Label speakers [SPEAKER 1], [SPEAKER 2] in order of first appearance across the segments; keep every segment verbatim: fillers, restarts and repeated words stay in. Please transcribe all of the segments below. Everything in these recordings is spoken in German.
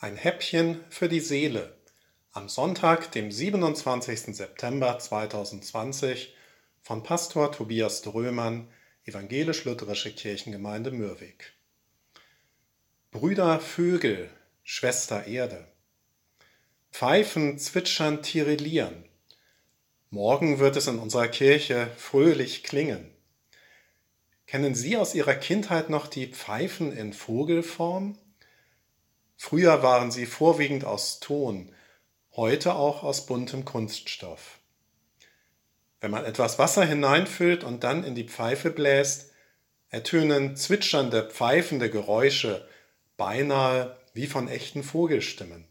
[SPEAKER 1] Ein Häppchen für die Seele am Sonntag, dem siebenundzwanzigsten September zweitausendzwanzig von Pastor Tobias Drömann, Evangelisch-Lutherische Kirchengemeinde Mürwik. Brüder Vögel, Schwester Erde, Pfeifen, zwitschern, tirilieren. Morgen wird es in unserer Kirche fröhlich klingen. Kennen Sie aus Ihrer Kindheit noch die Pfeifen in Vogelform? Früher waren sie vorwiegend aus Ton, heute auch aus buntem Kunststoff. Wenn man etwas Wasser hineinfüllt und dann in die Pfeife bläst, ertönen zwitschernde, pfeifende Geräusche, beinahe wie von echten Vogelstimmen.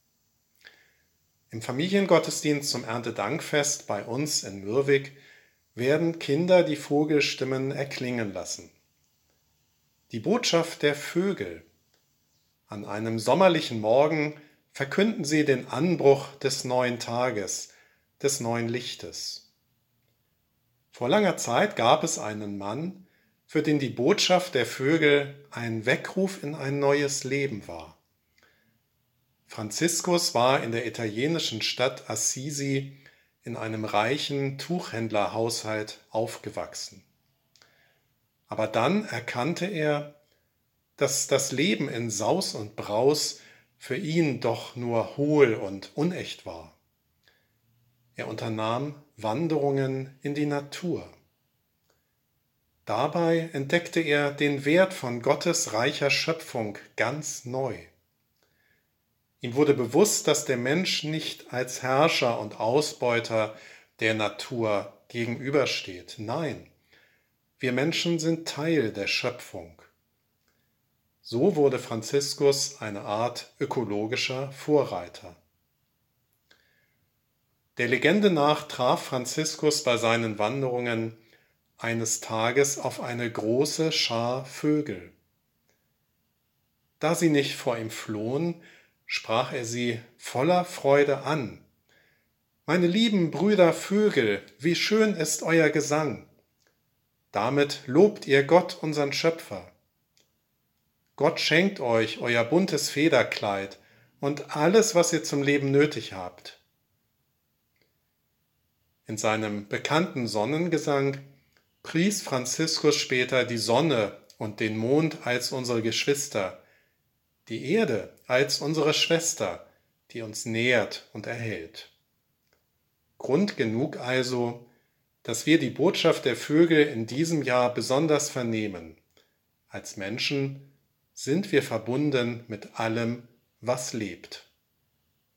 [SPEAKER 1] Im Familiengottesdienst zum Erntedankfest bei uns in Mürwik werden Kinder die Vogelstimmen erklingen lassen. Die Botschaft der Vögel. An einem sommerlichen Morgen verkünden sie den Anbruch des neuen Tages, des neuen Lichtes. Vor langer Zeit gab es einen Mann, für den die Botschaft der Vögel ein Weckruf in ein neues Leben war. Franziskus war in der italienischen Stadt Assisi in einem reichen Tuchhändlerhaushalt aufgewachsen. Aber dann erkannte er, dass das Leben in Saus und Braus für ihn doch nur hohl und unecht war. Er unternahm Wanderungen in die Natur. Dabei entdeckte er den Wert von Gottes reicher Schöpfung ganz neu. Ihm wurde bewusst, dass der Mensch nicht als Herrscher und Ausbeuter der Natur gegenübersteht. Nein, wir Menschen sind Teil der Schöpfung. So wurde Franziskus eine Art ökologischer Vorreiter. Der Legende nach traf Franziskus bei seinen Wanderungen eines Tages auf eine große Schar Vögel. Da sie nicht vor ihm flohen, sprach er sie voller Freude an. »Meine lieben Brüder Vögel, wie schön ist euer Gesang! Damit lobt ihr Gott, unseren Schöpfer. Gott schenkt euch euer buntes Federkleid und alles, was ihr zum Leben nötig habt.« In seinem bekannten Sonnengesang pries Franziskus später die Sonne und den Mond als unsere Geschwister, die Erde als unsere Schwester, die uns nährt und erhält. Grund genug also, dass wir die Botschaft der Vögel in diesem Jahr besonders vernehmen. Als Menschen sind wir verbunden mit allem, was lebt.